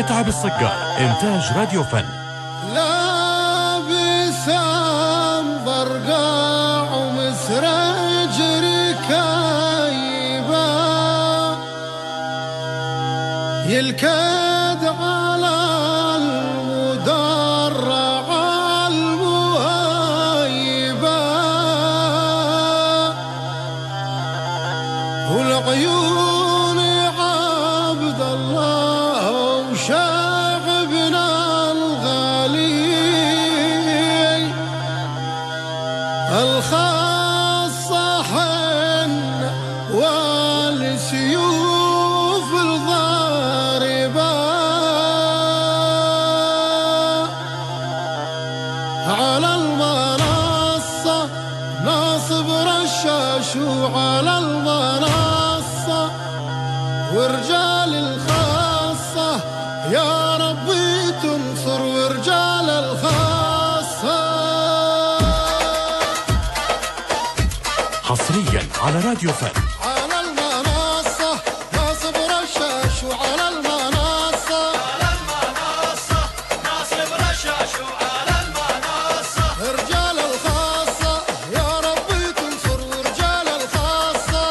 متعب الصقار، إنتاج راديو فن. لابسام برقاع ومسرج ركايبة يلكد على المدرع المهيبة والعيون عبد الله وشعبنا الغالي الخاصة حن والسيوف الضاربة على المنصة ناصب رشاش وعلى المنصة ورجال الخاصة يا ربي تنصر ورجال الخاصة. حصريا على راديو فن. على المنصة ناصب رشاش وعلى المنصة ناصب رشاش وعلى المنصة رجال الخاصة يا ربي تنصر ورجال الخاصة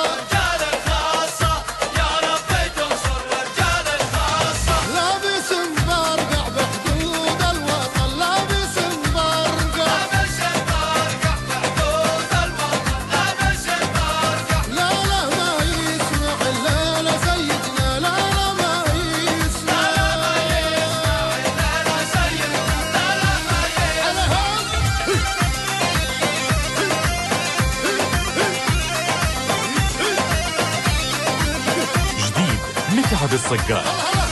يا ربي تنصر ورجال الخاصة لابس مبرقع بحدود الوطن لابس مبرقع بحدود الوطن لابس مبرقع لا لا ما يسمع الليلة سيدنا لا لا ما يسمع الليلة سيدنا لا لا ما على هم جديد متعب الصقار.